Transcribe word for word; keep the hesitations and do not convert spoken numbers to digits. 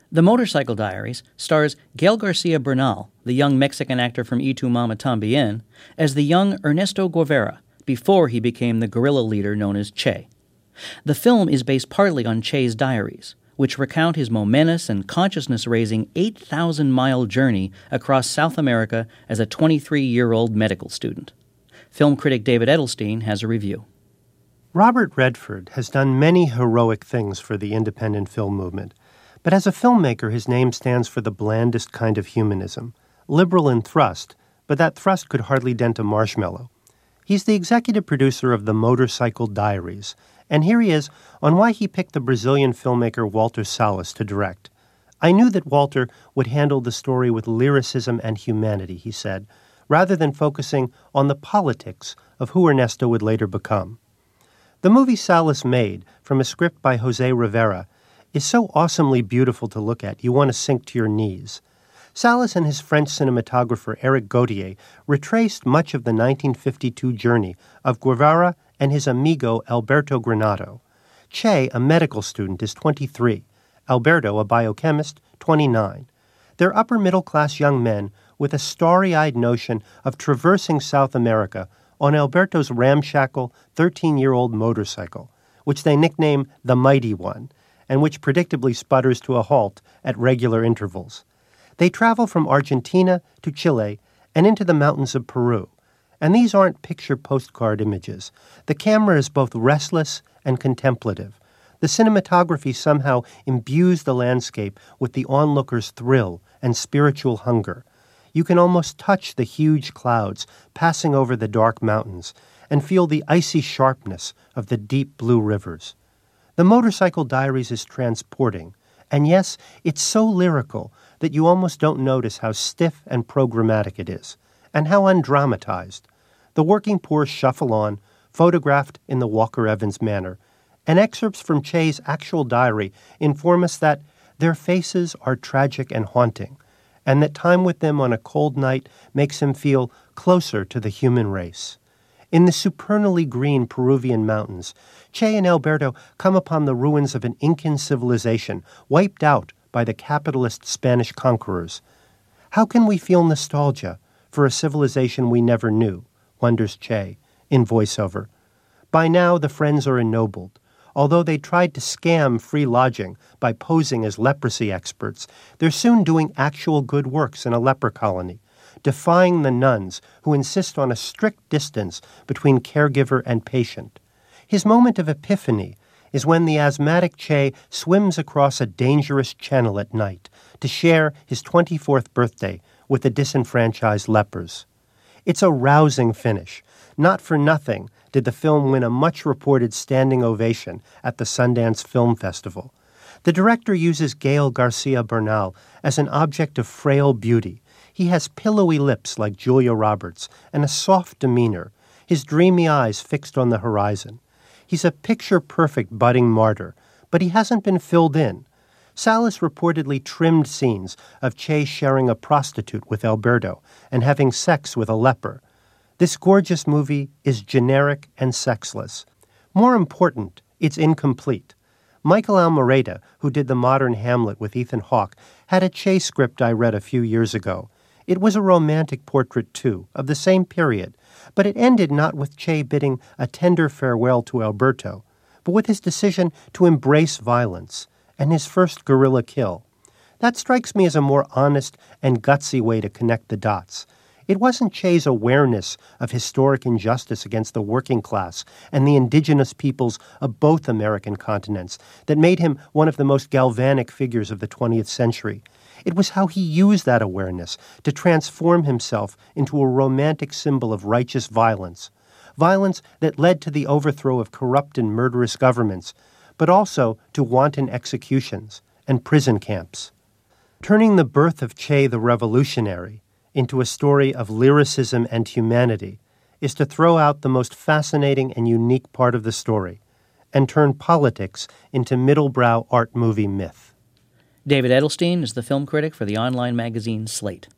The Motorcycle Diaries stars Gael Garcia Bernal, the young Mexican actor from Y Tu Mama Tambien, as the young Ernesto Guevara, before he became the guerrilla leader known as Che. The film is based partly on Che's diaries, which recount his momentous and consciousness-raising eight thousand mile journey across South America as a twenty-three-year-old medical student. Film critic David Edelstein has a review. Robert Redford has done many heroic things for the independent film movement, but as a filmmaker his name stands for the blandest kind of humanism, liberal in thrust, but that thrust could hardly dent a marshmallow. He's the executive producer of The Motorcycle Diaries, and here he is on why he picked the Brazilian filmmaker Walter Salles to direct. I knew that Walter would handle the story with lyricism and humanity, he said, rather than focusing on the politics of who Ernesto would later become. The movie Salles made, from a script by Jose Rivera, is so awesomely beautiful to look at you want to sink to your knees. Salles and his French cinematographer Eric Gautier retraced much of the nineteen fifty-two journey of Guevara and his amigo Alberto Granado. Che, a medical student, is twenty-three. Alberto, a biochemist, twenty-nine. They're upper-middle-class young men with a starry-eyed notion of traversing South America on Alberto's ramshackle thirteen-year-old motorcycle, which they nickname the Mighty One, and which predictably sputters to a halt at regular intervals. They travel from Argentina to Chile and into the mountains of Peru. And these aren't picture postcard images. The camera is both restless and contemplative. The cinematography somehow imbues the landscape with the onlooker's thrill and spiritual hunger. You can almost touch the huge clouds passing over the dark mountains and feel the icy sharpness of the deep blue rivers. The Motorcycle Diaries is transporting, and yes, it's so lyrical that you almost don't notice how stiff and programmatic it is, and how undramatized. The working poor shuffle on, photographed in the Walker Evans manner, and excerpts from Che's actual diary inform us that their faces are tragic and haunting, and that time with them on a cold night makes him feel closer to the human race. In the supernally green Peruvian mountains, Che and Alberto come upon the ruins of an Incan civilization wiped out by the capitalist Spanish conquerors. How can we feel nostalgia for a civilization we never knew, wonders Che, in voiceover. By now the friends are ennobled. Although they tried to scam free lodging by posing as leprosy experts, they're soon doing actual good works in a leper colony, defying the nuns who insist on a strict distance between caregiver and patient. His moment of epiphany is when the asthmatic Che swims across a dangerous channel at night to share his twenty-fourth birthday with the disenfranchised lepers. It's a rousing finish. Not for nothing did the film win a much-reported standing ovation at the Sundance Film Festival. The director uses Gael Garcia Bernal as an object of frail beauty. He has pillowy lips like Julia Roberts and a soft demeanor, his dreamy eyes fixed on the horizon. He's a picture-perfect budding martyr, but he hasn't been filled in. Salles reportedly trimmed scenes of Che sharing a prostitute with Alberto and having sex with a leper. This gorgeous movie is generic and sexless. More important, it's incomplete. Michael Almereyda, who did the modern Hamlet with Ethan Hawke, had a Che script I read a few years ago. It was a romantic portrait, too, of the same period, but it ended not with Che bidding a tender farewell to Alberto, but with his decision to embrace violence and his first guerrilla kill. That strikes me as a more honest and gutsy way to connect the dots. It wasn't Che's awareness of historic injustice against the working class and the indigenous peoples of both American continents that made him one of the most galvanic figures of the twentieth century. It was how he used that awareness to transform himself into a romantic symbol of righteous violence, violence that led to the overthrow of corrupt and murderous governments, but also to wanton executions and prison camps. Turning the birth of Che the Revolutionary into a story of lyricism and humanity is to throw out the most fascinating and unique part of the story and turn politics into middle-brow art movie myth. David Edelstein is the film critic for the online magazine Slate.